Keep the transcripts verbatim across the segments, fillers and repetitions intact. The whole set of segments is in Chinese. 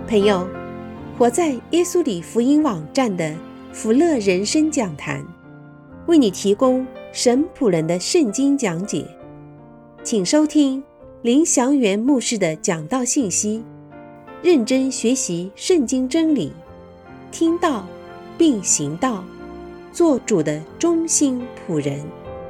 朋友，活在耶稣里福音网站的福乐人生讲坛，为你提供神仆人的圣经讲解，请收听林祥元牧师的讲道信息，认真学习圣经真理，听道并行道，做主的忠心仆人。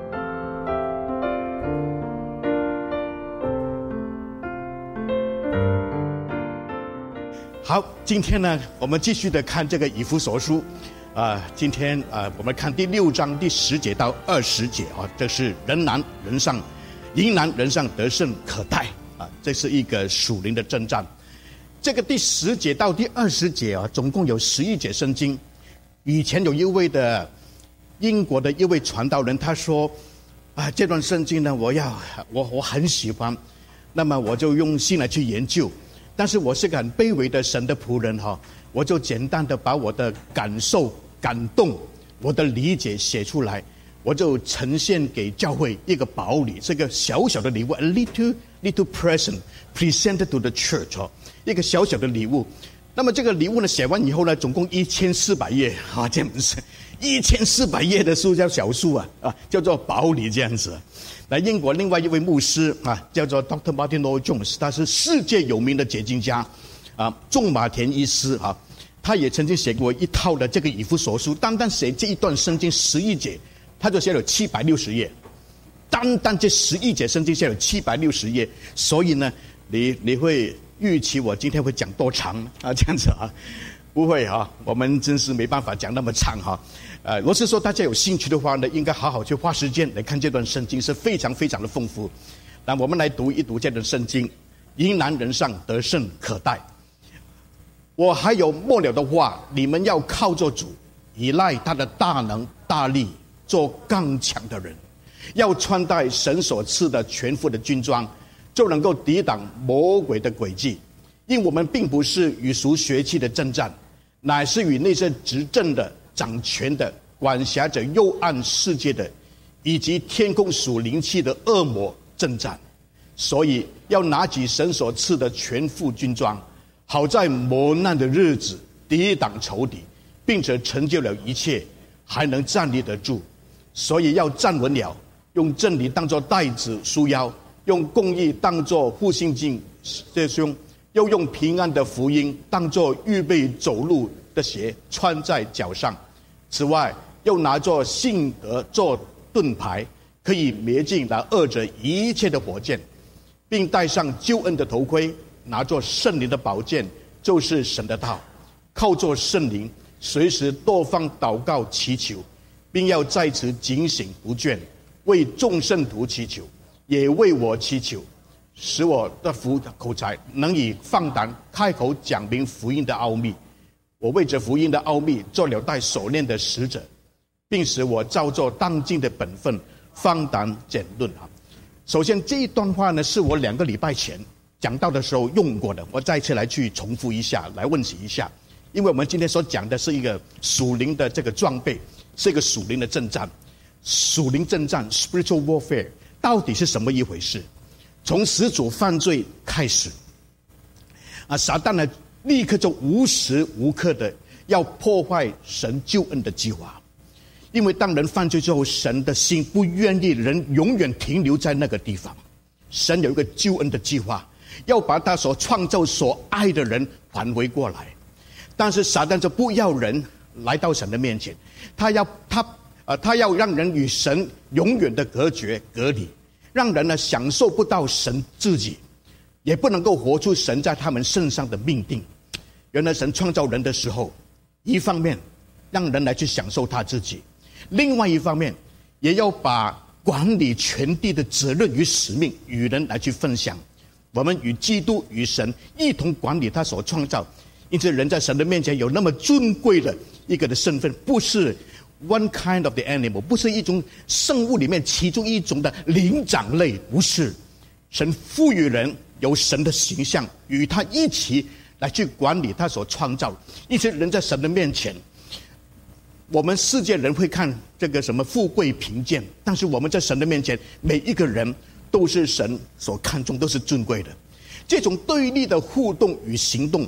好，今天呢，我们继续的看这个以弗所书，啊、呃，今天啊、呃，我们看第六章第十节到二十节啊，这是人难人上，迎难人上得胜可待啊，这是一个属灵的征战。这个第十节到第二十节啊，总共有十一节圣经。以前有一位的英国的一位传道人，他说啊，这段圣经呢，我要我我很喜欢，那么我就用心来去研究。但是我是个很卑微的神的仆人哈，我就简单的把我的感受、感动、我的理解写出来，我就呈现给教会一个宝礼，这个小小的礼物 ，a little little present presented to the church 哦，一个小小的礼物。那么这个礼物呢，写完以后呢，总共一千四百页啊，这样子，一千四百页的书叫小书啊啊，叫做宝礼这样子。来，英国另外一位牧师啊，叫做 Doctor Martin Lloyd-Jones， 他是世界有名的解经家，啊，仲马田医师啊，他也曾经写过一套的这个以弗所书，单单写这一段圣经十一节，他就写了七百六十页，单单这十一节圣经写了七百六十页，所以呢，你你会预期我今天会讲多长啊？这样子啊？不会啊，我们真是没办法讲那么长哈。呃，若是说大家有兴趣的话呢，应该好好去花时间来看这段圣经，是非常非常的丰富。那我们来读一读这段圣经，迎难人上得胜可待。我还有末了的话，你们要靠着主，依赖他的大能大力，做刚强的人，要穿戴神所赐的全副的军装，就能够抵挡魔鬼的诡计。因我们并不是与属血气的征战，乃是与那些执政的、掌权的、管辖着幽暗世界的，以及天空属灵气的恶魔征战。所以要拿起神所赐的全副军装，好在磨难的日子抵挡仇敌，并且成就了一切，还能站立得住。所以要站稳了，用真理当作带子束腰，用公义当作护心镜遮胸，又用平安的福音当作预备走路的鞋穿在脚上。此外，又拿作信德做盾牌，可以灭尽那恶者一切的火箭，并戴上救恩的头盔，拿作圣灵的宝剑，就是神的道，靠着圣灵随时多方祷告祈求，并要在此警醒不倦，为众圣徒祈求，也为我祈求，使我的福口才能以放胆开口讲明福音的奥秘。我为这福音的奥秘做了带手链的使者，并使我照做当今的本分，放胆讲论啊。首先这一段话呢，是我两个礼拜前讲到的时候用过的，我再次来去重复一下，来问起一下。因为我们今天所讲的是一个属灵的这个装备，是一个属灵的征战。属灵征战 spiritual warfare 到底是什么一回事？从始祖犯罪开始啊，撒旦呢立刻就无时无刻的要破坏神救恩的计划。因为当人犯罪之后，神的心不愿意人永远停留在那个地方，神有一个救恩的计划，要把他所创造所爱的人还回过来。但是撒旦就不要人来到神的面前，他要他呃他要让人与神永远的隔绝隔离，让人呢享受不到神自己，也不能够活出神在他们身上的命定。原来神创造人的时候，一方面让人来去享受他自己，另外一方面也要把管理全地的责任与使命与人来去分享。我们与基督与神一同管理他所创造，因此人在神的面前有那么尊贵的一个的身份，不是 one kind of the animal， 不是一种生物里面其中一种的灵长类，不是。神赋予人有神的形象，与他一起来去管理他所创造。因此人在神的面前，我们世界人会看这个什么富贵贫贱，但是我们在神的面前，每一个人都是神所看重，都是尊贵的。这种对立的互动与行动，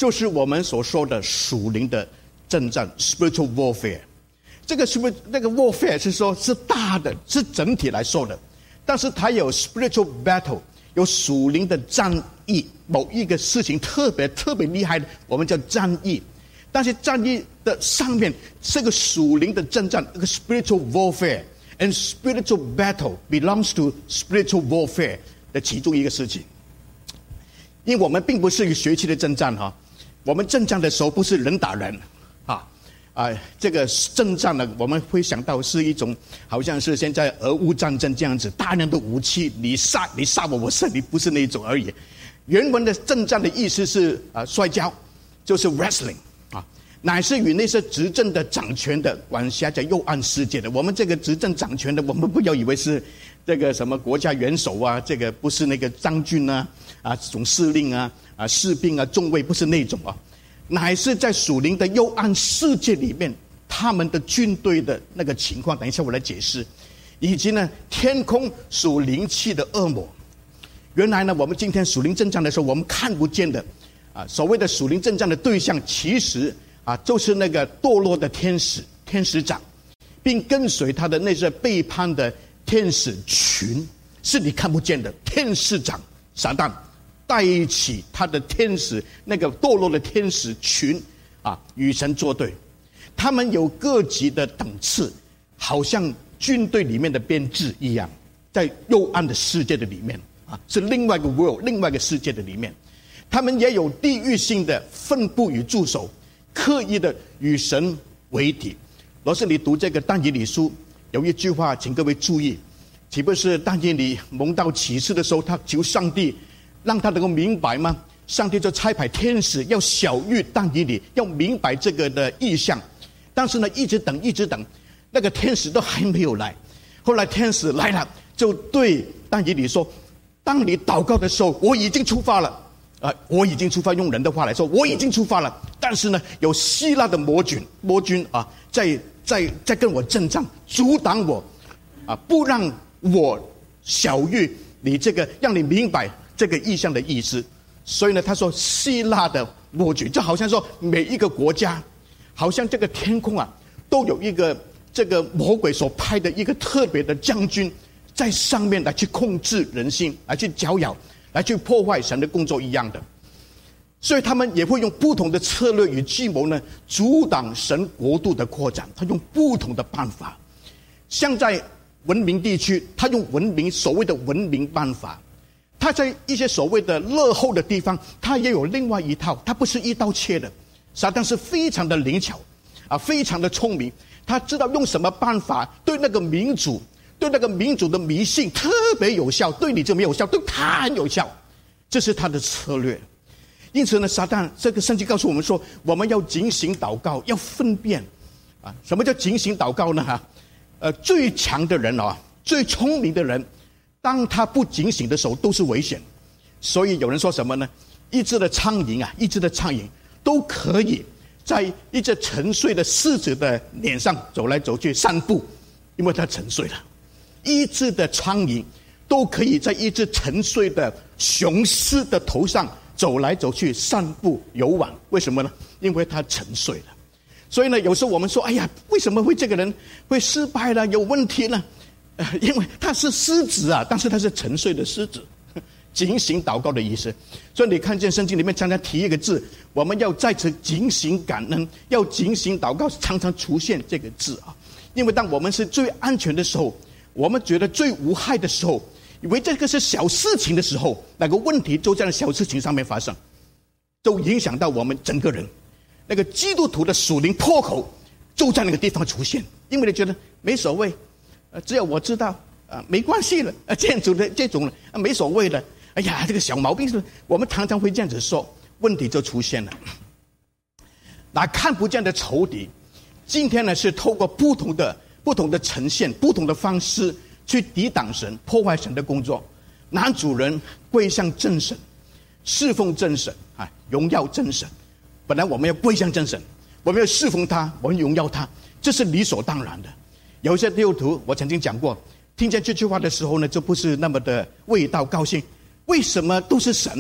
就是我们所说的属灵的征战 spiritual warfare。 这个是不是那个 warfare 是说是大的，是整体来说的，但是它有 spiritual battle， 有属灵的战役，某一个事情特别特别厉害的，我们叫战役。但是战役的上面这个属灵的征战，这个 spiritual warfare and spiritual battle belongs to spiritual warfare 的其中一个事情。因为我们并不是一个学期的征战哈，我们征战的时候不是人打人啊。啊、呃，这个征战呢，我们会想到是一种好像是现在俄乌战争这样子，大量的武器，你杀你杀我，我杀你，不是那种而已。原文的征战的意思是啊、呃，摔跤，就是 wrestling 啊，乃是与那些执政的、掌权的、管辖着右岸世界的。我们这个执政掌权的，我们不要以为是这个什么国家元首啊，这个不是那个将军啊、啊总司令啊、啊士兵啊、中尉，不是那种啊。乃是在属灵的幽暗世界里面，他们的军队的那个情况，等一下我来解释，以及呢天空属灵气的恶魔。原来呢，我们今天属灵征战的时候，我们看不见的啊，所谓的属灵征战的对象，其实啊就是那个堕落的天使、天使长，并跟随他的那些背叛的天使群，是你看不见的天使长撒旦。带起他的天使，那个堕落的天使群啊，与神作对。他们有各级的等次，好像军队里面的编制一样，在幽暗的世界的里面啊，是另外一个 world， 另外一个世界的里面。他们也有地域性的分布与驻守，刻意的与神为敌。若是你读这个但以理书，有一句话，请各位注意，岂不是但以理蒙到启示的时候，他求上帝让他能够明白吗？上帝就差派天使要晓谕但以理，要明白这个的意象。但是呢，一直等，一直等，那个天使都还没有来。后来天使来了，就对但以理说：“当你祷告的时候，我已经出发了。啊、呃，我已经出发。用人的话来说，我已经出发了。但是呢，有希腊的魔军，魔军啊，在在在跟我征战，阻挡我，啊，不让我晓谕你这个，让你明白这个意象的意思。所以呢，他说希腊的魔军，就好像说每一个国家，好像这个天空啊，都有一个这个魔鬼所派的一个特别的将军，在上面来去控制人心，来去搅扰，来去破坏神的工作一样的。所以他们也会用不同的策略与计谋呢，阻挡神国度的扩展。他用不同的办法，像在文明地区，他用文明所谓的文明办法；他在一些所谓的落后的地方，他也有另外一套，他不是一刀切的。撒旦是非常的灵巧啊，非常的聪明，他知道用什么办法对那个民主，对那个民主的迷信特别有效，对你就没有效，对他很有效，这是他的策略。因此呢，撒旦这个圣经告诉我们说，我们要警醒祷告，要分辨啊，什么叫警醒祷告呢？哈，呃，最强的人啊，最聪明的人，当他不警醒的时候，都是危险。所以有人说什么呢？一只的苍蝇啊，一只的苍蝇都可以在一只沉睡的狮子的脸上走来走去散步，因为它沉睡了。一只的苍蝇都可以在一只沉睡的雄狮的头上走来走去散步游玩，为什么呢？因为它沉睡了。所以呢，有时候我们说，哎呀，为什么会这个人会失败了，有问题了？呃，因为他是狮子啊，但是他是沉睡的狮子。警醒祷告的意思。所以你看见圣经里面常常提一个字，我们要在此警醒感恩，要警醒祷告，常常出现这个字啊。因为当我们是最安全的时候，我们觉得最无害的时候，以为这个是小事情的时候，那个问题就在那小事情上面发生，都影响到我们整个人。那个基督徒的属灵破口就在那个地方出现，因为你觉得没所谓，呃，只要我知道啊，没关系了，啊，这样子的这种啊，没所谓的。哎呀，这个小毛病是，我们常常会这样子说，问题就出现了。那看不见的仇敌，今天呢是透过不同的不同的呈现、不同的方式去抵挡神、破坏神的工作。男主人跪向真神，侍奉真神啊，荣耀真神。本来我们要跪向真神，我们要侍奉他，我们荣耀他，这是理所当然的。有一些基督徒，我曾经讲过，听见这句话的时候呢，就不是那么的味道高兴。为什么都是神呐、啊？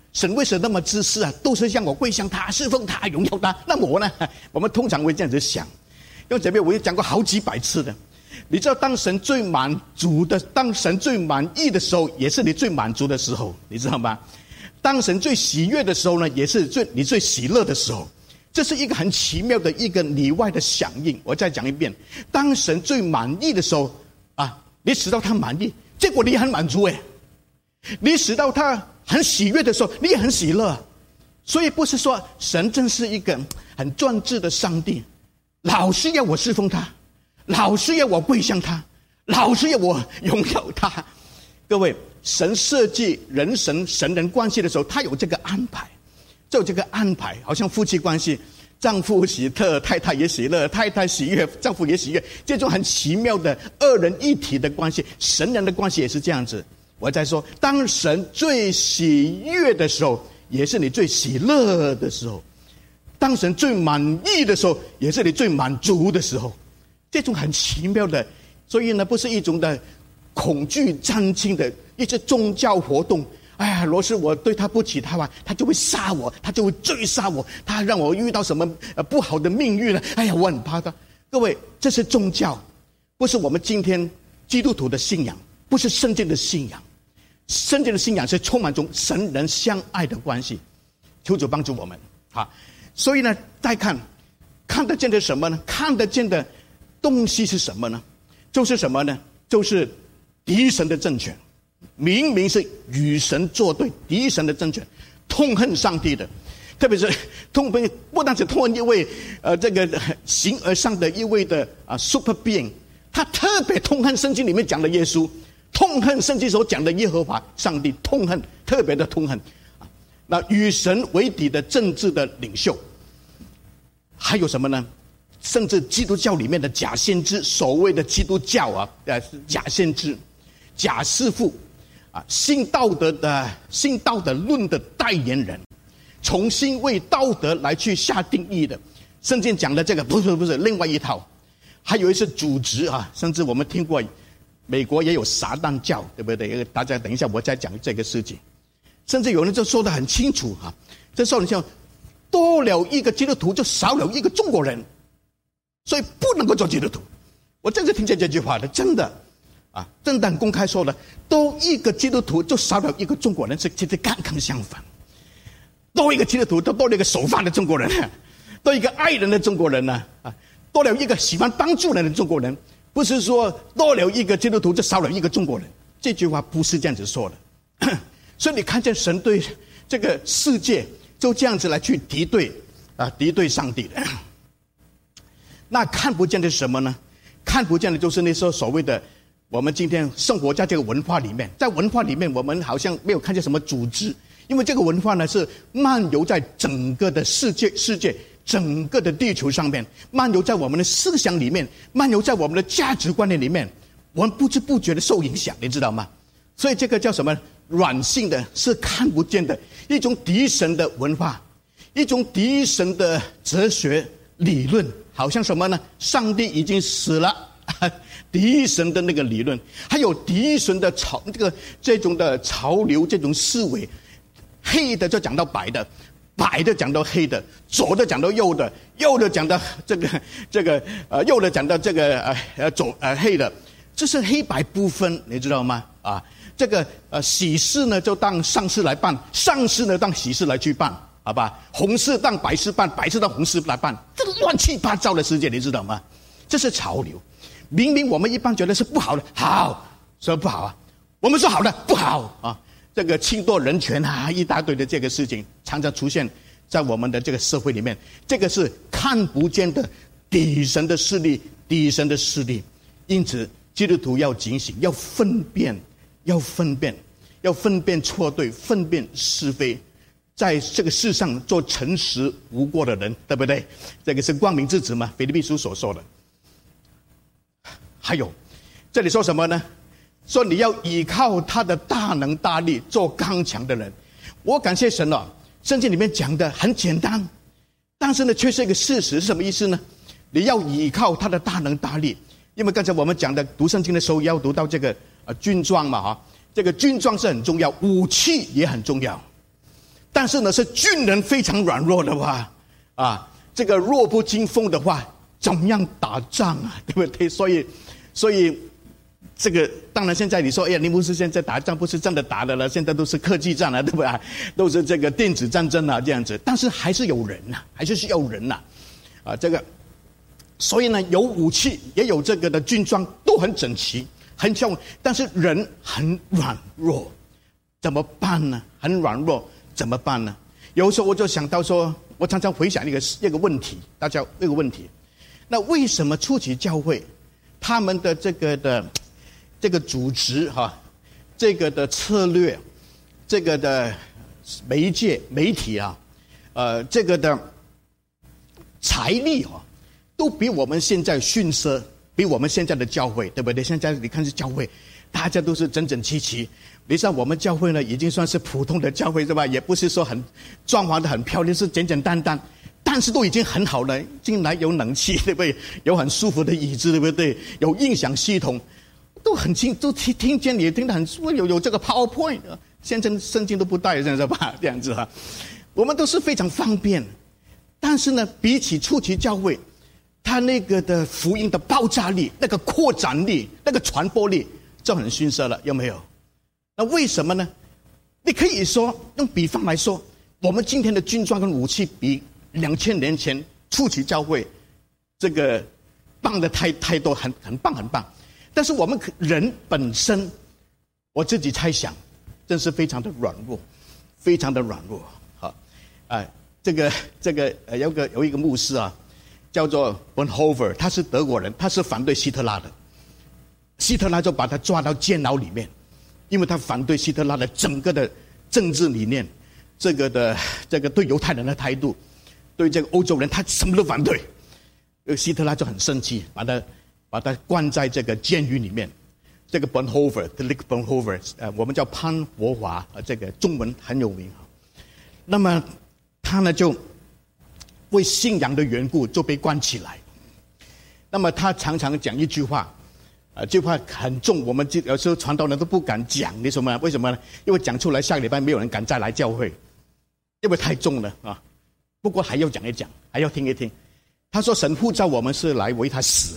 神为什么那么自私啊？都是向我跪向他，侍奉他，荣耀他。那我呢？我们通常会这样子想。因为这边我也讲过好几百次的，你知道，当神最满足的，当神最满意的时候，也是你最满足的时候，你知道吗？当神最喜悦的时候呢，也是最你最喜乐的时候。这是一个很奇妙的一个里外的响应。我再讲一遍，当神最满意的时候啊，你使到他满意，结果你也很满足诶。你使到他很喜悦的时候，你也很喜乐。所以不是说神真是一个很专制的上帝，老是要我侍奉他，老是要我跪向他，老是要我荣耀他。各位，神设计人神神人关系的时候，他有这个安排，就有这个安排，好像夫妻关系，丈夫喜乐，太太也喜乐，太太喜悦，丈夫也喜悦，这种很奇妙的二人一体的关系，神人的关系也是这样子。我在说，当神最喜悦的时候，也是你最喜乐的时候；当神最满意的时候，也是你最满足的时候。这种很奇妙的，所以呢，不是一种的恐惧战惊的一些宗教活动。哎呀，若是我对他不起他吧，他就会杀我，他就会追杀我，他让我遇到什么呃不好的命运了。哎呀，我很怕他。各位，这是宗教，不是我们今天基督徒的信仰，不是圣经的信仰。圣经的信仰是充满中神人相爱的关系。求主帮助我们啊！所以呢，再看看得见的什么呢？看得见的东西是什么呢？就是什么呢？就是敌神的政权。明明是与神作对，敌神的政权，痛恨上帝的，特别是痛恨，不单是痛恨一位呃这个形而上的一位的啊 super being， 他特别痛恨圣经里面讲的耶稣，痛恨圣经所讲的耶和华上帝，痛恨，特别的痛恨啊。那与神为敌的政治的领袖，还有什么呢？甚至基督教里面的假先知，所谓的基督教啊，呃假先知、假师傅。啊，新道德的新道德论的代言人，重新为道德来去下定义的，圣经讲的这个不是不是另外一套，还有一些组织啊，甚至我们听过，美国也有撒旦教，对不对？大家等一下我再讲这个事情，甚至有人就说得很清楚啊，这说你像多了一个基督徒就少了一个中国人，所以不能够做基督徒。我真是听见这句话的，真的。啊，正当公开说了，多一个基督徒就少了一个中国人，是其实刚刚相反。多一个基督徒，就多了一个守法的中国人，多一个爱人的中国人呢、啊，多了一个喜欢帮助人的中国人。不是说多了一个基督徒就少了一个中国人，这句话不是这样子说的。所以你看见神对这个世界就这样子来去敌对啊，敌对上帝的。那看不见的是什么呢？看不见的就是那时候所谓的。我们今天生活在这个文化里面，在文化里面，我们好像没有看见什么组织，因为这个文化呢是漫游在整个的世界、世界整个的地球上面，漫游在我们的思想里面，漫游在我们的价值观念里面，我们不知不觉的受影响，你知道吗？所以这个叫什么？软性的，是看不见的一种敌神的文化，一种敌神的哲学理论，好像什么呢？上帝已经死了。敌神的那个理论，还有敌神的潮这个这种的潮流，这种思维，黑的就讲到白的，白的讲到黑的，左的讲到右的，右的讲到这个这个呃右的讲到这个呃呃左呃黑的，这是黑白不分，你知道吗？啊，这个呃喜事呢就当丧事来办，丧事呢当喜事来去办，好吧？红事当白事办，白事当红事来办，这个乱七八糟的世界，你知道吗？这是潮流。明明我们一般觉得是不好的，好说不好啊，我们说好的不好啊，这个侵夺人权啊，一大堆的这个事情常常出现在我们的这个社会里面，这个是看不见的敌神的势力，敌神的势力。因此基督徒要警醒，要分辨，要分辨，要分辨错对，分辨是非，在这个世上做诚实无过的人，对不对？这个是光明之子嘛，腓立比书所说的。还有，这里说什么呢？说你要依靠他的大能大力，做刚强的人。我感谢神哦，圣经里面讲的很简单，但是呢，却是一个事实。是什么意思呢？你要依靠他的大能大力，因为刚才我们讲的读圣经的时候，要读到这个呃军装嘛哈，这个军装是很重要，武器也很重要。 但是呢，是军人非常软弱的话，啊，这个弱不禁风的话，怎么样打仗啊？对不对？所以，所以这个当然现在你说，哎呀，林牧师现在打仗不是真的打的了，现在都是科技战了，对不对？都是这个电子战争啊，这样子。但是还是有人呐、啊，还是需要人呐、啊，啊，这个，所以呢，有武器，也有这个的军装，都很整齐，很像，但是人很软弱，怎么办呢？很软弱。怎么办呢？有时候我就想到说，我常常回想一个一个问题，大家一个问题，那为什么初期教会他们的这个的这个组织哈，这个的策略，这个的媒介媒体啊，呃，这个的财力啊，都比我们现在逊色，比我们现在的教会，对不对？现在你看是教会，大家都是整整齐齐。你像我们教会呢，已经算是普通的教会，是吧？也不是说很装潢的很漂亮，是简简单单，但是都已经很好了。进来有冷气，对不对？有很舒服的椅子，对不对？有音响系统，都很清，都听听见你听得很舒，有有这个 PowerPoint， 现在圣经都不带，是吧？这样子哈，我们都是非常方便。但是呢，比起初期教会，它那个的福音的爆炸力、那个扩展力、那个传播力，就很逊色了，有没有？那为什么呢？你可以说用比方来说，我们今天的军装跟武器比两千年前初期教会这个棒的太太多，很很棒很棒。但是我们人本身，我自己猜想，真是非常的软弱，非常的软弱。好，啊、呃，这个这个呃，有个有一个牧师啊，叫做 Bonhoeffer， 他是德国人，他是反对希特拉的，希特拉就把他抓到监牢里面。因为他反对希特拉的整个的政治理念，这个的这个对犹太人的态度，对这个欧洲人他什么都反对，希特拉就很生气，把他把他关在这个监狱里面。这个 Bonhoeffer， 这个 Bonhoeffer， 呃，我们叫潘国华，呃，这个中文很有名。那么他呢就为信仰的缘故就被关起来。那么他常常讲一句话。啊，这句话很重，我们有时候传道人都不敢讲，为什么？为什么呢？因为讲出来，下个礼拜没有人敢再来教会，因为太重了啊。不过还要讲一讲，还要听一听。他说：“神呼召我们是来为他死，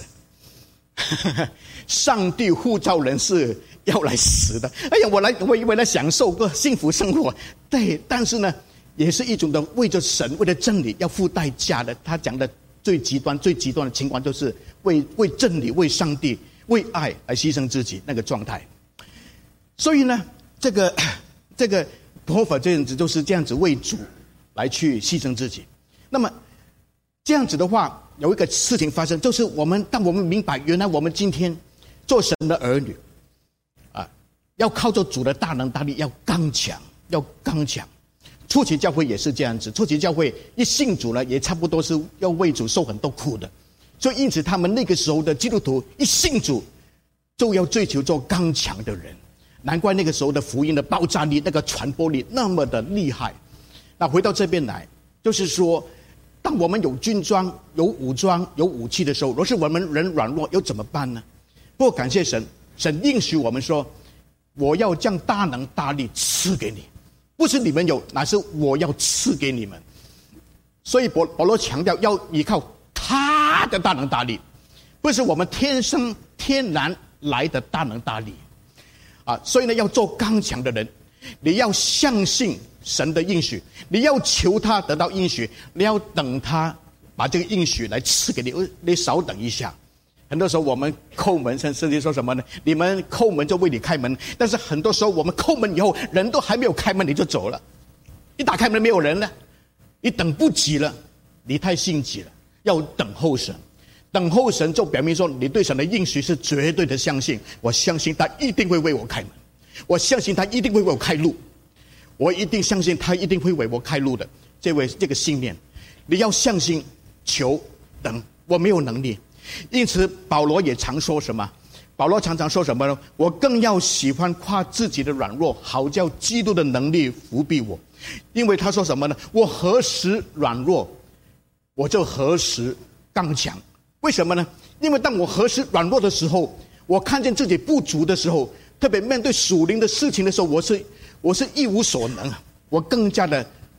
上帝呼召人是要来死的。”哎呀，我来，我以为来享受个幸福生活，对，但是呢，也是一种的为着神、为了真理要付代价的。他讲的最极端、最极端的情况，就是为为真理、为上帝。为爱而牺牲自己那个状态，所以呢，这个这个佛法这样子就是这样子为主来去牺牲自己。那么这样子的话，有一个事情发生，就是我们当我们明白，原来我们今天做神的儿女啊，要靠着主的大能大力，要刚强，要刚强。初期教会也是这样子，初期教会一信主呢，也差不多是要为主受很多苦的。所以，因此，他们那个时候的基督徒一信主，就要追求做刚强的人。难怪那个时候的福音的爆炸力、那个传播力那么的厉害。那回到这边来，就是说，当我们有军装、有武装、有武器的时候，若是我们人软弱，又怎么办呢？不过感谢神，神应许我们说，我要将大能大力赐给你，不是你们有，乃是我要赐给你们。所以保保罗强调要依靠他的大能大力，不是我们天生天然来的大能大力啊！所以呢，要做刚强的人，你要相信神的应许，你要求他得到应许，你要等他把这个应许来赐给你。你少等一下。很多时候我们叩门，甚至说什么呢？你们叩门就为你开门，但是很多时候我们叩门以后，人都还没有开门你就走了，一打开门没有人了，你等不及了，你太心急了。要等候神，等候神就表明说你对神的应许是绝对的相信。我相信他一定会为我开门，我相信他一定会为我开路，我一定相信他一定会为我开路的。这位这个信念，你要相信，求等。我没有能力，因此保罗也常说什么？保罗常常说什么呢？我更要喜欢夸自己的软弱，好叫基督的能力扶庇我。因为他说什么呢？我何时软弱，我就何时刚强。为什么呢？因为当我何时软弱的时候，我看见自己不足的时候，特别面对属灵的事情的时候，我是我是一无所能，我更加的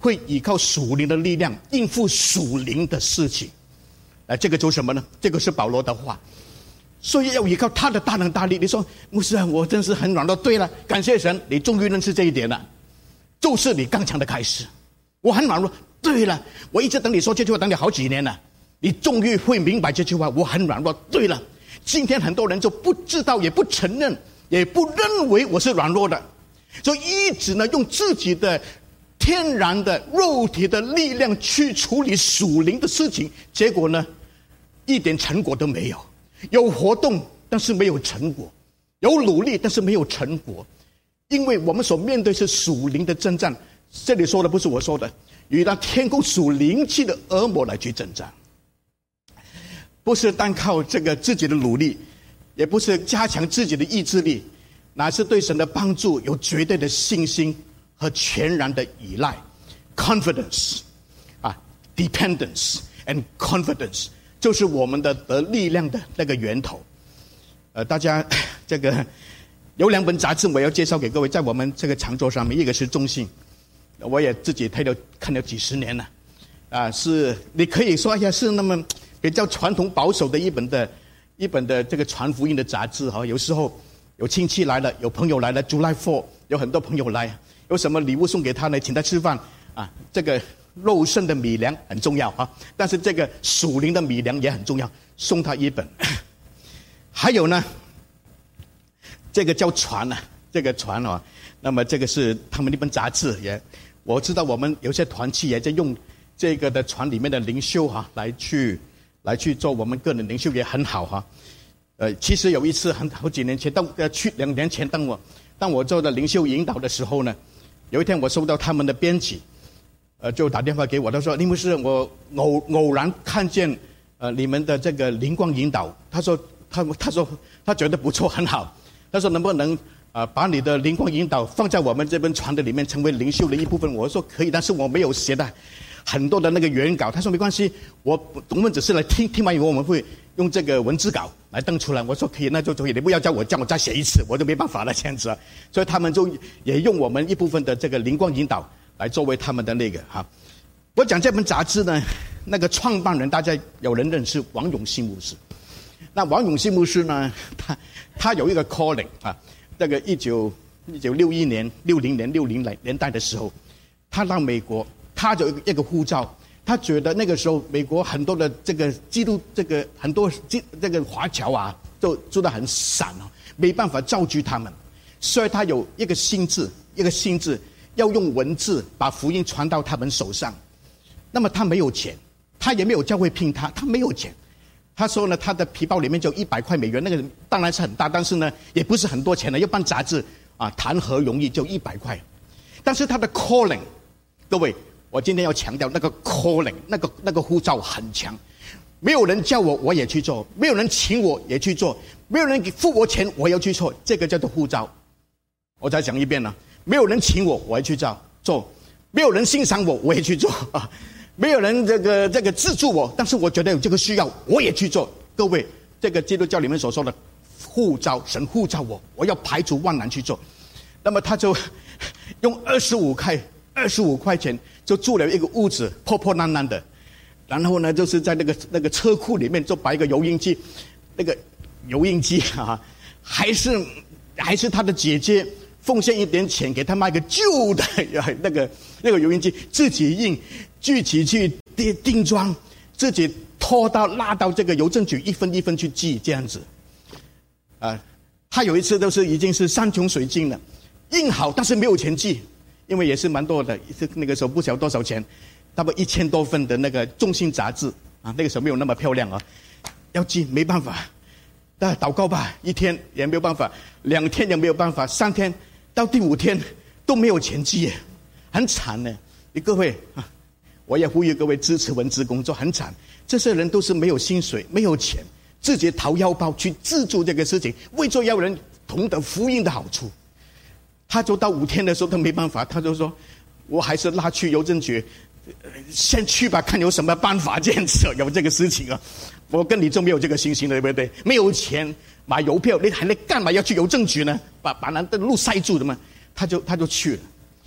会依靠属灵的力量应付属灵的事情。啊，这个就是什么呢？这个是保罗的话。所以要依靠他的大能大力。你说牧师啊，我真是很软弱。对了，感谢神，你终于认识这一点了，就是你刚强的开始。我很软弱。对了，我一直等你说这句话，等你好几年了，你终于会明白这句话。我很软弱。对了，今天很多人就不知道，也不承认，也不认为我是软弱的，所以一直呢用自己的天然的肉体的力量去处理属灵的事情，结果呢一点成果都没有。有活动但是没有成果，有努力但是没有成果，因为我们所面对是属灵的征战。这里说的不是我说的，与那天空属灵气的恶魔来去征战，不是单靠这个自己的努力，也不是加强自己的意志力，乃是对神的帮助有绝对的信心和全然的依赖。 confidence 啊 dependence and confidence 就是我们的得力量的那个源头。呃，大家这个有两本杂志我要介绍给各位，在我们这个长桌上面，一个是中信，我也自己睇了看了几十年了，啊，是你可以说一下是那么比较传统保守的一本的一本的这个传福音的杂志哈。有时候有亲戚来了，有朋友来了 ，July fourth 有很多朋友来，有什么礼物送给他呢？请他吃饭啊，这个肉身的米粮很重要啊，但是这个属灵的米粮也很重要，送他一本。还有呢，这个叫船啊，这个船啊，那么这个是他们一本杂志也，我知道我们有些团契也在用这个的船里面的灵修哈、啊，来去来去做我们个人灵修也很好哈、啊。呃，其实有一次很好几年前，当呃去两年前当我当我做的灵修引导的时候呢，有一天我收到他们的编辑，呃，就打电话给我，他说：“林牧师，我偶偶然看见呃你们的这个灵光引导，他说他他说他觉得不错，很好。他说能不能啊、呃、把你的灵光引导放在我们这本传的里面，成为灵修的一部分？”我说可以，但是我没有写的很多的那个原稿。他说没关系，我我们只是来听，听完以后我们会用这个文字稿来登出来。我说可以，那就可以，你不要叫我叫我再写一次，我就没办法了这样子。所以他们就也用我们一部分的这个灵光引导来作为他们的那个哈。我讲这本杂志呢，那个创办人大家有人认识王永信牧师。那王永信牧师呢，他他有一个 calling 啊，这个一九一九六一年、六零年、六零年代的时候，他到美国，他有一个一个呼召。他觉得那个时候美国很多的这个基督这个很多基这个华侨啊，都住得很散哦，没办法造就他们，所以他有一个心志，一个心志要用文字把福音传到他们手上。那么他没有钱，他也没有教会聘他，他没有钱。他说呢，他的皮包里面就一百块美元，那个当然是很大，但是呢也不是很多钱的，要办杂志啊，谈何容易，就一百块。但是他的 calling， 各位。我今天要强调那个 calling， 那个那个呼召很强，没有人叫我我也去做，没有人请我也去做，没有人给付我钱我要去做，这个叫做呼召。我再讲一遍了，没有人请我我也去做，做，没有人欣赏我我也去做啊，没有人这个这个资助我，但是我觉得有这个需要我也去做。各位，这个基督教里面所说的呼召，神呼召我，我要排除万难去做。那么他就用二十五块二十五块钱。就住了一个屋子，破破烂烂的，然后呢，就是在那个那个车库里面就摆一个油印机，那个油印机啊，还是还是他的姐姐奉献一点钱给他买个旧的那个那个油印机，自己印，自己去定定装，自己拖到拉到这个邮政局一分一分去寄，这样子。啊，他有一次都是已经是山穷水尽了，印好但是没有钱寄。因为也是蛮多的，那个时候不晓得多少钱，差不多一千多份的那个中信杂志啊，那个时候没有那么漂亮啊，要寄没办法，但祷告吧，一天也没有办法，两天也没有办法，三天到第五天都没有钱寄耶，很惨呢。你各位啊，我也呼吁各位支持文字工作，很惨，这些人都是没有薪水、没有钱，自己掏腰包去资助这个事情，为做要人同得福音的好处。他就到五天的时候都没办法，他就说我还是拉去邮政局，先去吧，看有什么办法这样子。有这个事情啊，我跟你就没有这个信心了，对不对？没有钱买邮票，你还能干嘛要去邮政局呢？把把那的路塞住的嘛。他就他就去了，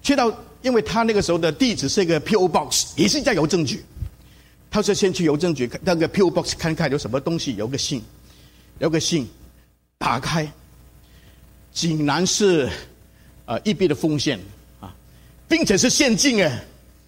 去到，因为他那个时候的地址是一个 P O Box， 也是在邮政局。他说先去邮政局那个 P O Box 看看有什么东西，有个信，有个信，打开，竟然是呃一笔的奉献啊，并且是现金哎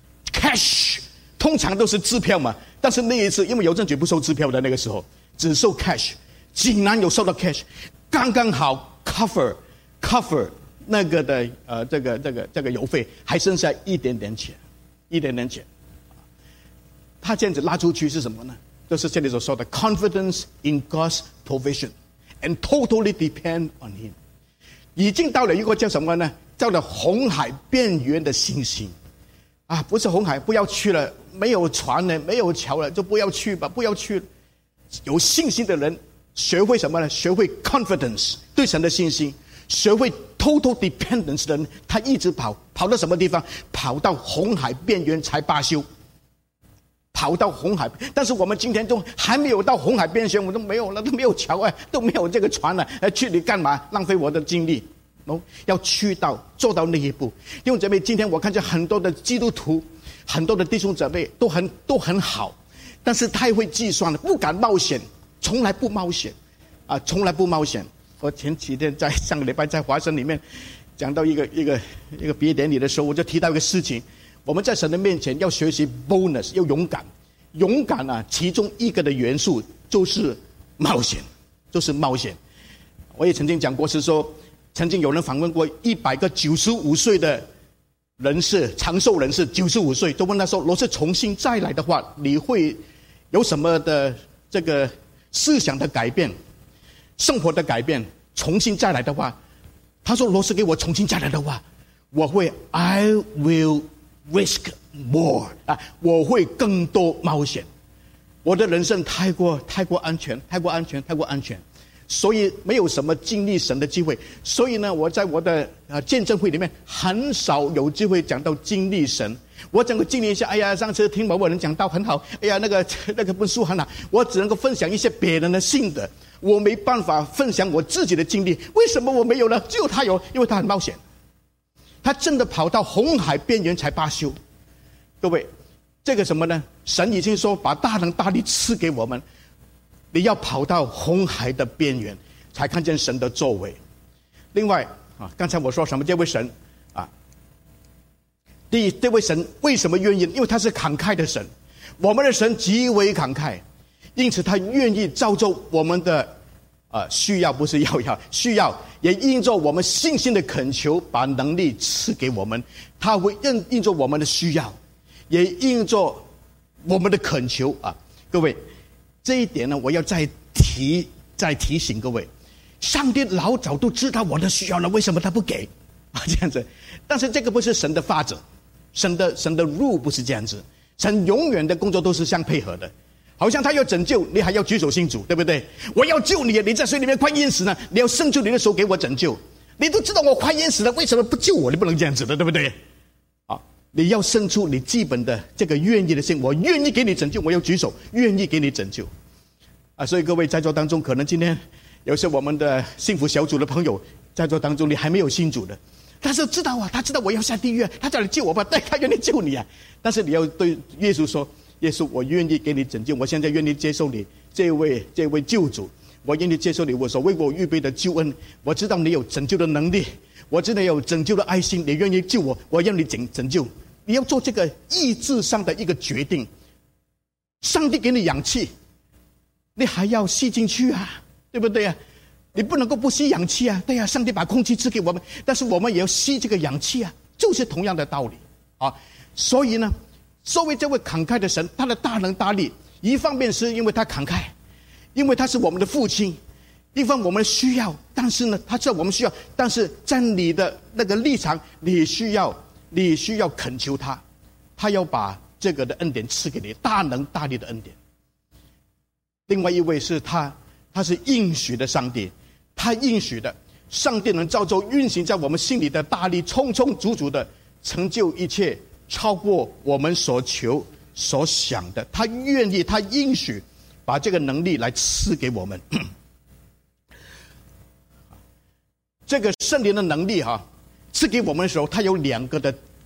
，cash， 通常都是支票嘛，但是那一次因为邮政局不收支票的那个时候，只收 cash， 竟然有收到 cash， 刚刚好 cover cover 那个的呃这个这个这个邮费，还剩下一点点钱，一点点钱。他这样子拉出去是什么呢？就是这里所说的 confidence in God's provision and totally depend on Him。已经到了一个叫什么呢？叫了红海边缘的信心啊，不是红海，不要去了，没有船了，没有桥了，就不要去吧，不要去了。有信心的人学会什么呢？学会 confidence 对神的信心，学会 total dependence 的人，他一直跑，跑到什么地方？跑到红海边缘才罢休。跑到红海，但是我们今天都还没有到红海边缘，我都没有了，都没有桥啊，都没有这个船了，呃，去你干嘛？浪费我的精力。哦，要去到做到那一步。弟兄姊妹，今天我看见很多的基督徒，很多的弟兄姊妹都很都很好，但是太会计算了，不敢冒险，从来不冒险，啊，从来不冒险。我前几天在上个礼拜在华神里面讲到一个一个一个毕业典礼的时候，我就提到一个事情。我们在神的面前要学习 bonus， 要勇敢。勇敢啊，其中一个的元素就是冒险，就是冒险。我也曾经讲过，是说曾经有人访问过一百个九十五岁的人士，长寿人士，九十五岁，就问他说：“若是重新再来的话，你会有什么的这个思想的改变、生活的改变？重新再来的话，他说：若是给我重新再来的话，我会 I will。” risk more 啊，我会更多冒险。我的人生太过太过安全，太过安全，太过安全，所以没有什么经历神的机会。所以呢，我在我的呃见证会里面很少有机会讲到经历神。我整个经历一下，哎呀，上次听某某人讲道很好，哎呀，那个那个本书很好，我只能够分享一些别人的心得，我没办法分享我自己的经历。为什么我没有呢？只有他有，因为他很冒险。他真的跑到红海边缘才罢休。各位，这个什么呢？神已经说把大能大力赐给我们，你要跑到红海的边缘才看见神的作为。另外啊，刚才我说什么？这位神啊，第一，这位神为什么愿意？因为他是慷慨的神，我们的神极为慷慨，因此他愿意照着我们的呃需要，不是要要需要。也因着我们信心的恳求，把能力赐给我们。他会应应着我们的需要，也应着我们的恳求啊！各位，这一点呢，我要再提、再提醒各位：上帝老早都知道我的需要了，为什么他不给啊？这样子，但是这个不是神的法则，神的神的路不是这样子。神永远的工作都是相配合的。好像他要拯救你，还要举手信主，对不对？我要救你，你在水里面快淹死了，你要伸出你的手给我拯救。你都知道我快淹死了，为什么不救我？你不能这样子的，对不对？啊，你要伸出你基本的这个愿意的心，我愿意给你拯救，我要举手，愿意给你拯救。啊，所以各位在座当中，可能今天有些我们的幸福小组的朋友在座当中，你还没有信主的，但是知道啊，他知道我要下地狱，他叫你救我吧，对，他愿意救你啊。但是你要对耶稣说。耶稣，我愿意给你拯救，我现在愿意接受你这位这位救主，我愿意接受你我所为我预备的救恩。我知道你有拯救的能力，我知道有拯救的爱心，你愿意救我，我要你拯拯救。你要做这个意志上的一个决定。上帝给你氧气，你还要吸进去啊，对不对啊？你不能够不吸氧气啊，对啊，上帝把空气赐给我们，但是我们也要吸这个氧气啊，就是同样的道理啊。所以呢，作为这位慷慨的神，他的大能大力，一方面是因为他慷慨，因为他是我们的父亲，一方面我们需要，但是呢，他知道我们需要，但是在你的那个立场，你需要，你需要恳求他，他要把这个的恩典赐给你，大能大力的恩典。另外一位是他，他是应许的上帝，他应许的，上帝能照着运行在我们心里的大力，充充足足的成就一切。超过我们所求所想的，他愿意，他应许把这个能力来赐给我们。这个圣灵的能力哈、啊，赐给我们的时候，它有两个的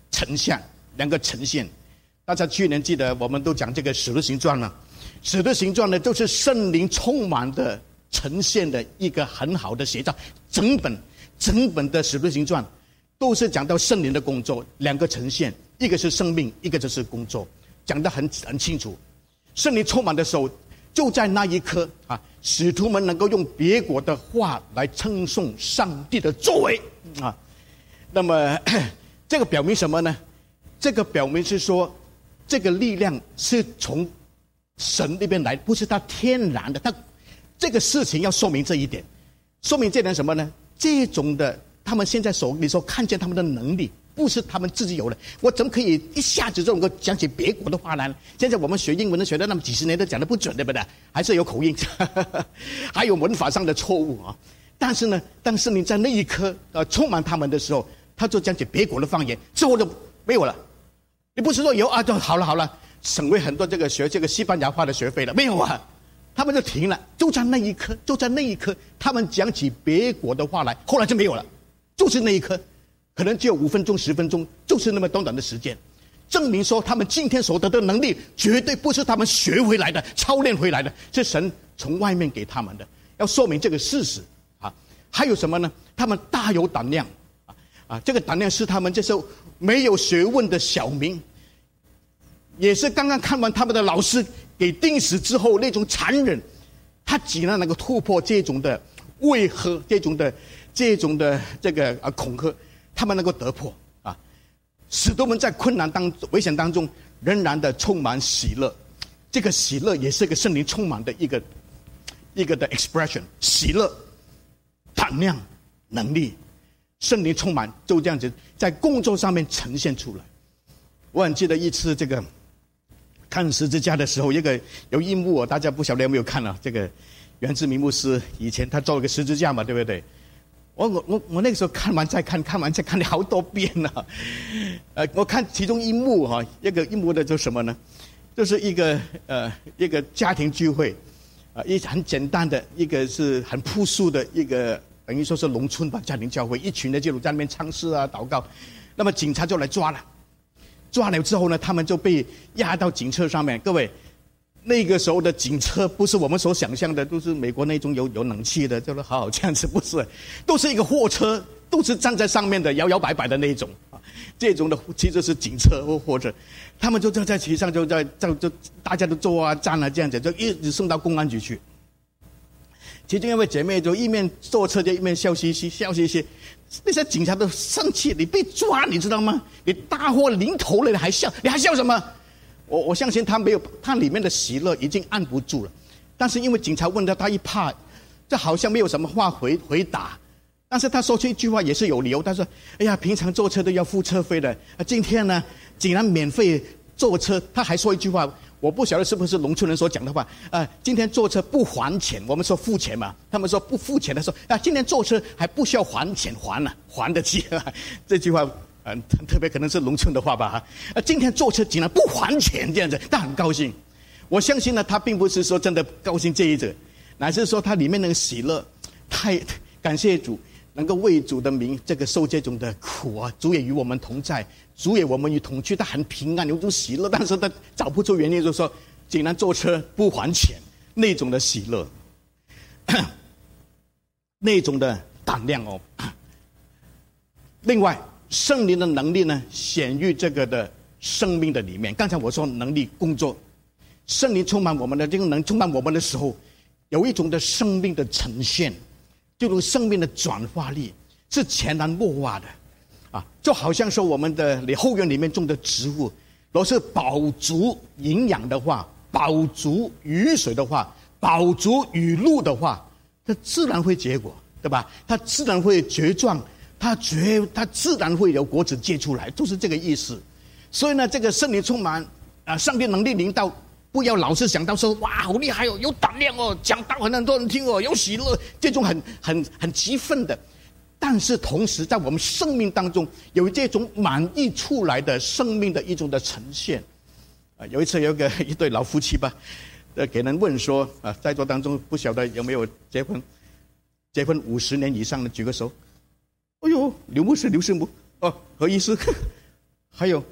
呈现，两个呈现。大家去年记得我们都讲这个使徒行传了，使徒行传呢都是圣灵充满的呈现的一个很好的写照。整本整本的使徒行传都是讲到圣灵的工作，两个呈现，一个是生命，一个就是工作，讲得很很清楚。圣灵充满的时候，就在那一刻啊，使徒们能够用别国的话来称颂上帝的作为啊。那么这个表明什么呢？这个表明是说，这个力量是从神那边来，不是它天然的。它这个事情要说明这一点，说明这点什么呢？这种的他们现在手里所看见他们的能力，不是他们自己有的。我怎么可以一下子就能够讲起别国的话来呢？现在我们学英文的学了那么几十年，都讲得不准，对不对？还是有口音，还有文法上的错误啊。但是呢，当圣灵在那一刻呃充满他们的时候，他就讲起别国的方言，之后就没有了。你不是说有啊，就好了好了，省为很多这个学这个西班牙话的学费了，没有啊？他们就停了，就在那一刻，就在那一刻，他们讲起别国的话来，后来就没有了，就是那一刻，可能只有五分钟、十分钟，就是那么短短的时间，证明说他们今天所得的能力，绝对不是他们学回来的、操练回来的，是神从外面给他们的，要说明这个事实啊。还有什么呢？他们大有胆量啊啊！这个胆量是他们这时候没有学问的小民，也是刚刚看完他们的老师给钉死之后那种残忍，他竟然能够突破这种的威吓，这种的这种的这个啊恐吓，他们能够得破啊！使徒们在困难当中、危险当中，仍然的充满喜乐。这个喜乐也是一个圣灵充满的一个一个的 expression， 喜乐、胆量、能力，圣灵充满，就这样子在工作上面呈现出来。我很记得一次这个看十字架的时候，一个有一幕哦，大家不晓得有没有看啊？这个袁志明牧师以前他做了个十字架嘛，对不对？我我我我那个时候看完再看，看完再看了好多遍了、啊。呃，我看其中一幕哈、啊，一个一幕的就是什么呢？就是一个呃一个家庭聚会，啊、呃，一很简单的一个是很朴素的一个，等于说是农村吧，家庭教会，一群的基督徒在那边唱诗啊、祷告，那么警察就来抓了。抓了之后呢，他们就被押到警车上面。各位，那个时候的警车不是我们所想象的，都是美国那种有有冷气的，就是好好这样子，不是，都是一个货车，都是站在上面的，摇摇摆摆的那种啊。这种的其实是警车或或者，他们就在在其上就在就就大家都坐啊站啊这样子，就一直送到公安局去。其中一位姐妹就一面坐车就一面笑嘻嘻，笑嘻嘻。那些警察都生气，你被抓，你知道吗？你大祸临头了，你还笑，你还笑什么？我我相信他没有，他里面的喜乐已经按不住了。但是因为警察问他，他一怕，这好像没有什么话回回答。但是他说出一句话也是有理由，他说：“哎呀，平常坐车都要付车费的，啊，今天呢竟然免费坐车。”他还说一句话。我不晓得是不是农村人所讲的话，呃，今天坐车不还钱，我们说付钱嘛，他们说不付钱的时候，啊，今天坐车还不需要还钱，还了、啊，还得起、啊。这句话，呃，特别可能是农村的话吧，啊，今天坐车竟然不还钱这样子，他很高兴。我相信呢，他并不是说真的高兴这一者，乃是说他里面那个喜乐，太感谢主。能够为主的名这个受这种的苦啊，主也与我们同在，主也我们与同去，他很平安，有种喜乐，但是他找不出原因，就是说竟然坐车不还钱，那种的喜乐，那种的胆量哦。另外，圣灵的能力呢，显于这个的生命的里面。刚才我说能力工作，圣灵充满我们的这个能充满我们的时候，有一种的生命的呈现。就如生命的转化力是潜移默化的，啊，就好像说我们的你后院里面种的植物，若是饱足营养的话，饱足雨水的话，饱足雨露的话，它自然会结果，对吧？它自然会茁壮，它绝它自然会有果子结出来，就是这个意思。所以呢，这个圣灵充满啊，上帝能力临到。不要老是想到说哇好厉害哦，有胆量哦，讲道很多人听哦，有喜乐，这种很很很激愤的。但是同时在我们生命当中有这种满溢出来的生命的一种的呈现。啊，有一次有一个一对老夫妻吧，呃，给人问说啊，在座当中不晓得有没有结婚结婚五十年以上的举个手。哎呦，刘牧师、刘师母哦，何医师， 还有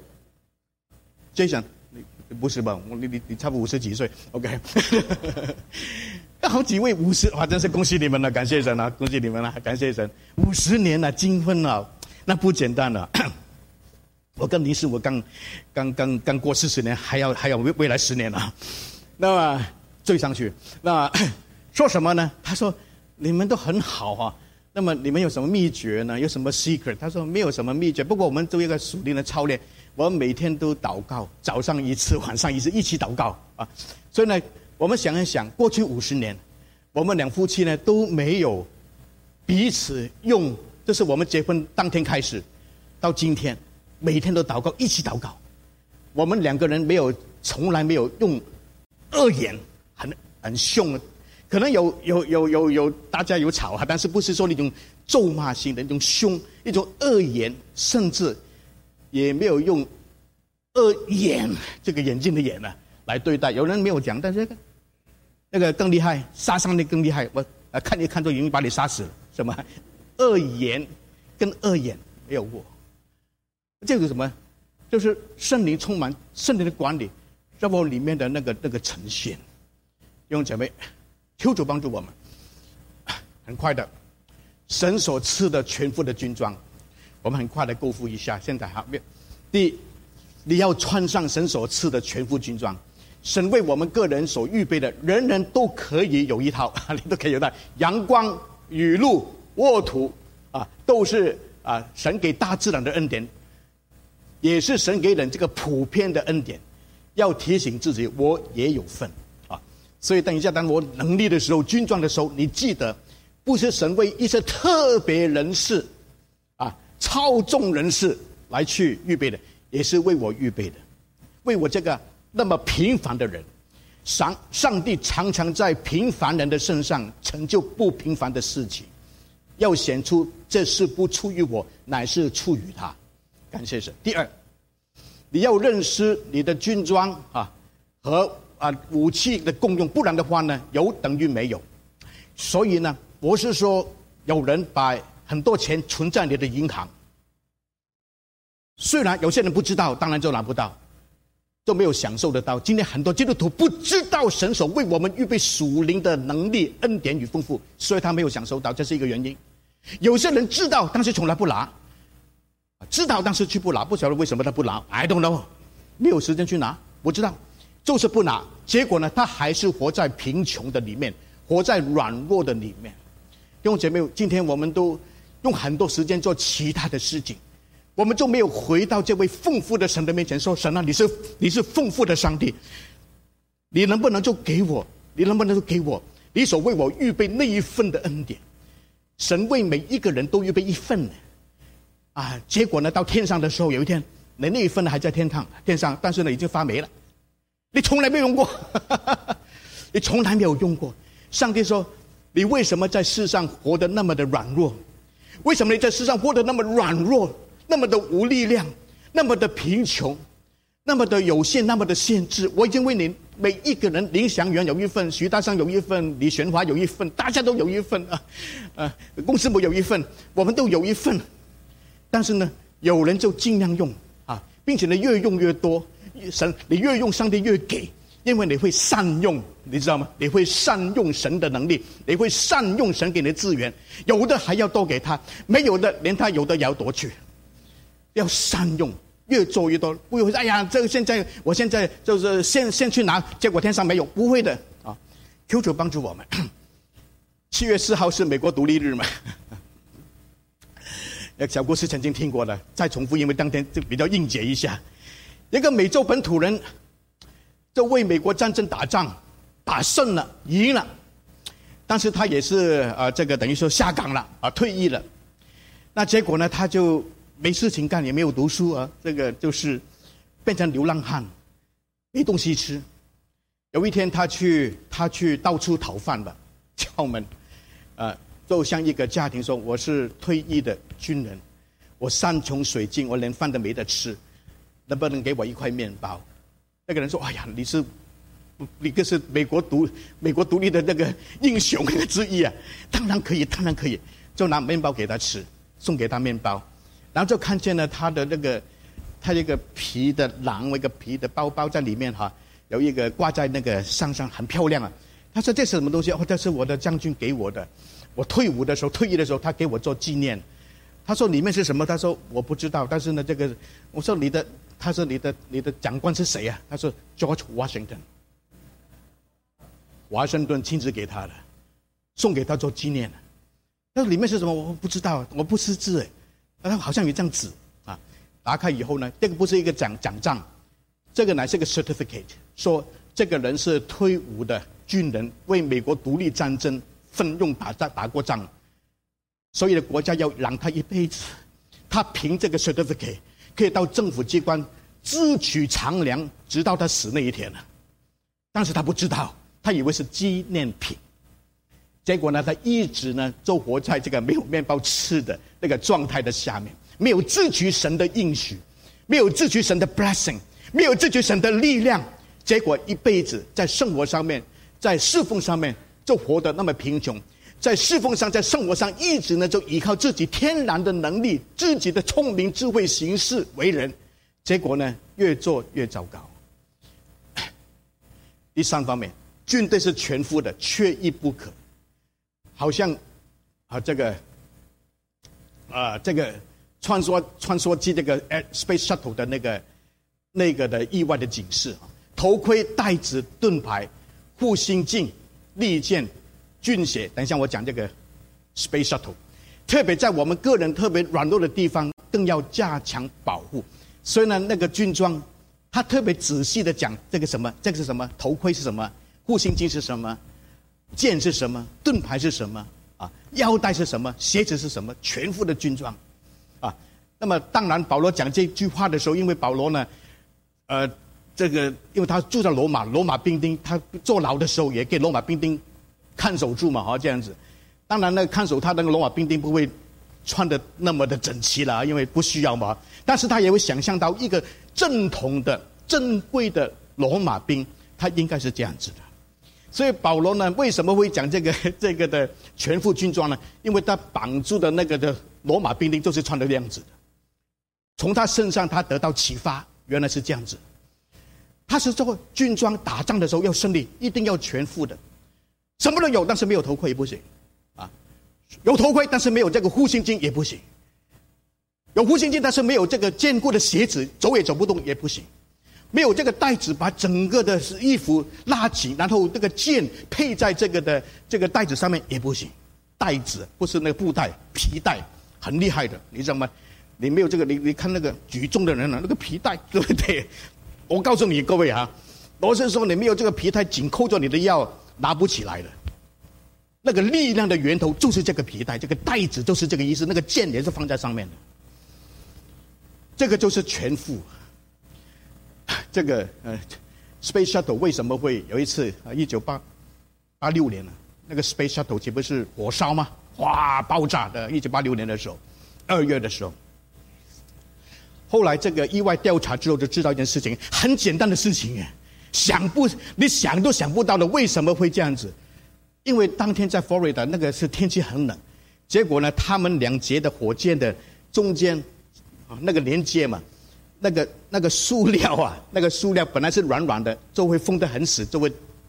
Jason， 你不是吧？你你你差不多五十几岁 ，OK 。好几位五十，哇，真是恭喜你们了，感谢神啊，恭喜你们了，感谢神，五十年了，金婚了，那不简单了。我跟林师傅刚刚刚刚过四十年，还要还要未未来十年了，那么追上去，那说什么呢？他说你们都很好啊，那么你们有什么秘诀呢？有什么 secret？ 他说没有什么秘诀，不过我们做一个属灵的操练，我们每天都祷告，早上一次，晚上一次，一起祷告啊。所以呢，我们想一想，过去五十年，我们两夫妻呢都没有彼此用，这是我们结婚当天开始到今天，每天都祷告，一起祷告。我们两个人没有，从来没有用恶言，很很凶，可能有有有有有大家有吵啊，但是不是说那种咒骂性的那种凶，一种恶言，甚至也没有用恶眼，这个眼睛的眼呢、啊、来对待。有人没有讲，但是那个那个更厉害，杀伤力更厉害。我啊看一看都已经把你杀死了，什么恶言跟恶眼没有过。这个什么，就是圣灵充满，圣灵的管理，在我里面的那个那个呈现。弟兄姐妹，求主帮助我们。很快的，神所赐的全副的军装，我们很快的构筑一下。现在哈，第一，你要穿上神所赐的全副军装。神为我们个人所预备的，人人都可以有一套，你都可以有的。阳光、雨露、沃土啊，都是啊神给大自然的恩典，也是神给人这个普遍的恩典。要提醒自己，我也有份啊。所以等一下，当我能力的时候，军装的时候，你记得，不是神为一些特别人士啊、超众人士来去预备的，也是为我预备的，为我这个那么平凡的人。上上帝常常在平凡人的身上成就不平凡的事情，要显出这事不出于我，乃是出于他。感谢神。第二，你要认识你的军装啊和啊武器的功用，不然的话呢，有等于没有。所以呢，不是说有人把很多钱存在你的银行，虽然有些人不知道，当然就拿不到，都没有享受得到。今天很多基督徒不知道神所为我们预备属灵的能力、恩典与丰富，所以他没有享受到，这是一个原因。有些人知道，但是从来不拿。知道但是去不拿，不晓得为什么他不拿 I don't know， 没有时间去拿，我知道就是不拿。结果呢，他还是活在贫穷的里面，活在软弱的里面。弟兄姐妹，今天我们都用很多时间做其他的事情，我们就没有回到这位丰富的神的面前说，神啊，你是你是丰富的上帝，你能不能就给我，你能不能就给我你所为我预备那一份的恩典。神为每一个人都预备一份呢啊，结果呢，到天上的时候，有一天，你那一份还在天上，天上，但是呢，已经发霉了，你从来没有用过，你从来没有用过。上帝说，你为什么在世上活得那么的软弱？为什么你在世上活得那么软弱，那么的无力量，那么的贫穷，那么的有限，那么的限制？我已经为你每一个人，林祥元有一份，徐大生有一份，李玄华有一份，大家都有一份啊，啊，公司部有一份，我们都有一份。但是呢，有人就尽量用啊，并且呢，越用越多，神你越用，上帝越给，因为你会善用，你知道吗？你会善用神的能力，你会善用神给你的资源，有的还要多给他，没有的连他有的也要夺去，要善用，越做越多。不会哎呀，这个现在我现在就是先先去拿，结果天上没有，不会的啊！求主帮助我们。七月四号是美国独立日嘛？那小故事曾经听过的，再重复，因为当天就比较应节一下。一个美洲本土人就为美国战争打仗，打胜了，赢了，但是他也是呃这个等于说下岗了啊，退役了。那结果呢，他就没事情干，也没有读书啊，这个就是变成流浪汉，没东西吃。有一天他去他去到处讨饭吧，敲门，呃。就像一个家庭说，我是退役的军人，我山穷水尽，我连饭都没得吃，能不能给我一块面包？那个人说，哎呀，你是你这是美国独美国独立的那个英雄之一啊，当然可以，当然可以，就拿面包给他吃，送给他面包。然后就看见了他的那个它有一个皮的狼，一个皮的包包在里面哈，有一个挂在那个上上，很漂亮啊。他说这是什么东西？哦，这是我的将军给我的，我退伍的时候、退役的时候，他给我做纪念。他说里面是什么？他说我不知道，但是呢，这个我说你的，他说你的你的长官是谁啊？他说 George Washington， 华盛顿亲自给他的，送给他做纪念的。那里面是什么？我不知道，我不识字哎。他好像有张纸啊，打开以后呢，这个不是一个奖奖状，这个乃是个 certificate， 说这个人是退伍的军人，为美国独立战争奋勇打仗打过仗，所以呢，国家要让他一辈子。他凭这个 certificate 可以到政府机关自取长粮，直到他死那一天了。但是他不知道，他以为是纪念品。结果呢，他一直呢就活在这个没有面包吃的那个状态的下面，没有自取神的应许，没有自取神的 blessing， 没有自取神的力量。结果一辈子在生活上面，在侍奉上面就活得那么贫穷，在侍奉上，在生活上一直呢就依靠自己天然的能力，自己的聪明智慧行事为人，结果呢越做越糟糕。第三方面，军队是全副的，缺一不可。好像啊，这个啊，这个穿梭穿梭机这个 Space Shuttle 的那个那个的意外的警示啊，头盔、袋子、盾牌、护心镜、利剑、军鞋。等一下我讲这个 Space Shuttle， 特别在我们个人特别软弱的地方，更要加强保护。所以呢，那个军装他特别仔细的讲这个什么，这个是什么，头盔是什么，护心镜是什么。剑是什么？盾牌是什么？啊，腰带是什么？鞋子是什么？全副的军装，啊，那么当然，保罗讲这句话的时候，因为保罗呢，呃，这个因为他住在罗马，罗马兵丁他坐牢的时候也给罗马兵丁看守住嘛，哈，这样子。当然呢，看守他那个罗马兵丁不会穿的那么的整齐了，因为不需要嘛。但是他也会想象到一个正统的、珍贵的罗马兵，他应该是这样子的。所以保罗呢，为什么会讲这个这个的全副军装呢？因为他绑住的那个的罗马兵丁就是穿的这样子的，从他身上他得到启发，原来是这样子。他是做军装打仗的时候要胜利，一定要全副的，什么都有，但是没有头盔也不行啊，有头盔但是没有这个护心镜也不行，有护心镜但是没有这个坚固的鞋子，走也走不动也不行。没有这个带子把整个的衣服拉起，然后这个剑配在这个的这个带子上面也不行。带子不是那个布带，皮带很厉害的，你知道吗？你没有这个，你你看那个举重的人啊，那个皮带对不对？我告诉你各位啊，我是说你没有这个皮带紧扣着你的腰，拿不起来的。那个力量的源头就是这个皮带，这个带子就是这个意思，那个剑也是放在上面的。这个就是全副。这个呃 ，Space Shuttle 为什么会有一次啊？一九八八六年呢，那个 Space Shuttle 岂不是火烧吗？哗，爆炸的。一九八六年的时候，二月的时候，后来这个意外调查之后就知道一件事情，很简单的事情哎，想不你想都想不到的，为什么会这样子？因为当天在 Florida 那个是天气很冷，结果呢，他们两节的火箭的中间啊那个连接嘛。那个那个塑料啊，那个塑料本来是软软的，就会封得很死，就会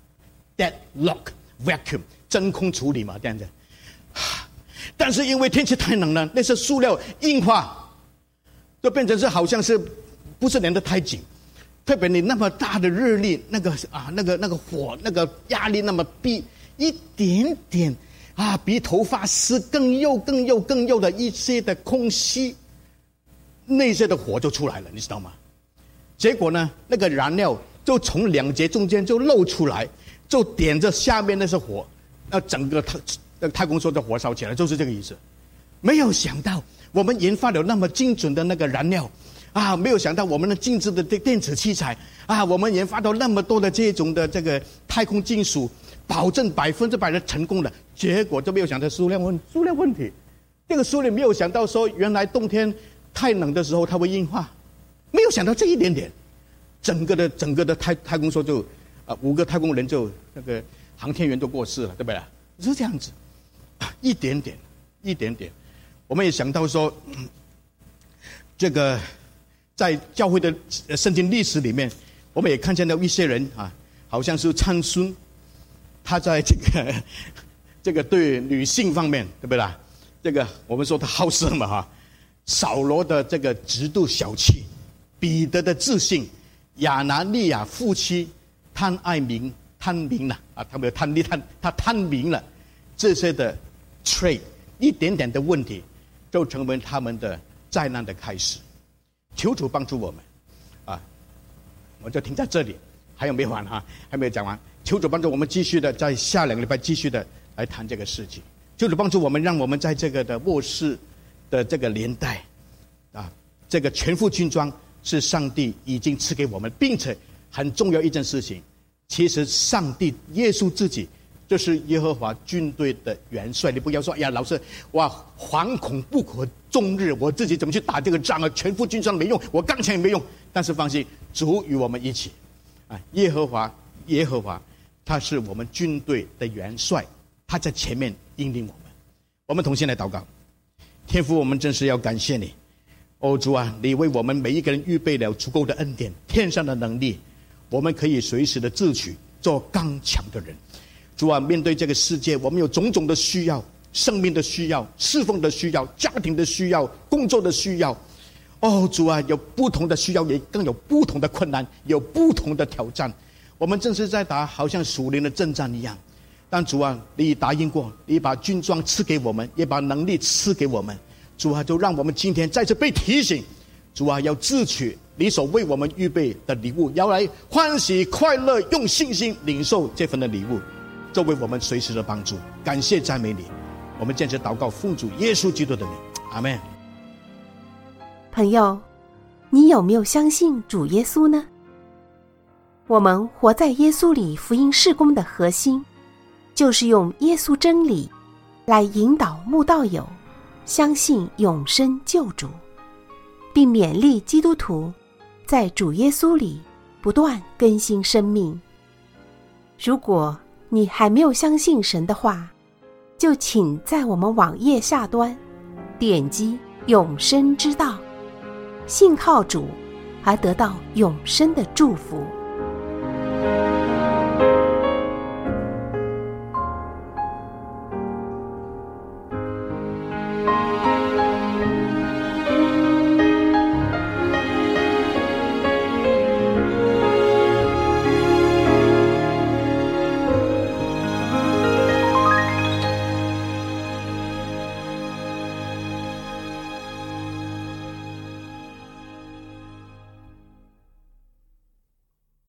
deadlock vacuum 真空处理嘛，这样子。但是因为天气太冷了，那些塑料硬化，就变成是好像是不是连得太紧。特别你那么大的热力，那个啊那个那个火那个压力那么比一点点啊比头发丝更幼更幼更幼的一些的空隙。那些的火就出来了，你知道吗？结果呢，那个燃料就从两节中间就漏出来，就点着下面那些火，那整个太那个太空梭的火烧起来，就是这个意思。没有想到我们研发了那么精准的那个燃料啊，没有想到我们的精致的电子器材啊，我们研发到那么多的这种的这个太空金属，保证百分之百的成功了。结果就没有想到数量问数量问题，这个数量没有想到说原来冬天。太冷的时候它会硬化，没有想到这一点点，整个的整个的太太空梭就啊、呃、五个太空人就那个航天员都过世了，对不对？是这样子，一点点一点点。我们也想到说，嗯、这个在教会的圣经历史里面，我们也看见了一些人啊，好像是参孙，他在这个这个对女性方面，对不对啦？这个我们说他好色嘛哈。扫罗的这个极度小气，彼得的自信，亚拿利亚夫妻贪爱名贪名了啊，他没有贪利贪他贪名了，这些的 trait 一点点的问题，就成为他们的灾难的开始。求主帮助我们啊！我就停在这里，还有没完哈？还没有讲完。求主帮助我们继续的在下两个礼拜继续的来谈这个事情。求主帮助我们，让我们在这个的末世的这个年代啊，这个全副军装是上帝已经赐给我们，并且很重要一件事情，其实上帝耶稣自己就是耶和华军队的元帅。你不要说哎呀，老师哇，惶恐不可终日，我自己怎么去打这个仗啊？全副军装没用，我刚强也没用。但是放心，主与我们一起啊，耶和华耶和华他是我们军队的元帅，他在前面引领我们。我们同心来祷告。天父，我们真是要感谢你，哦主啊，你为我们每一个人预备了足够的恩典，天上的能力，我们可以随时的自取，做刚强的人。主啊，面对这个世界，我们有种种的需要，生命的需要，侍奉的需要，家庭的需要，工作的需要。哦主啊，有不同的需要，也更有不同的困难，有不同的挑战。我们正是在打好像属灵的征战一样。但主啊，你答应过，你把军装赐给我们，也把能力赐给我们。主啊，就让我们今天再次被提醒，主啊，要自取你所为我们预备的礼物，要来欢喜快乐，用信心领受这份的礼物，作为我们随时的帮助。感谢赞美你，我们坚持祷告，奉主耶稣基督的名，阿们。 朋友，你有没有相信主耶稣呢？我们活在耶稣里福音事工的核心，就是用耶稣真理来引导慕道友相信永生救主，并勉励基督徒在主耶稣里不断更新生命。如果你还没有相信神的话，就请在我们网页下端点击永生之道，信靠主而得到永生的祝福。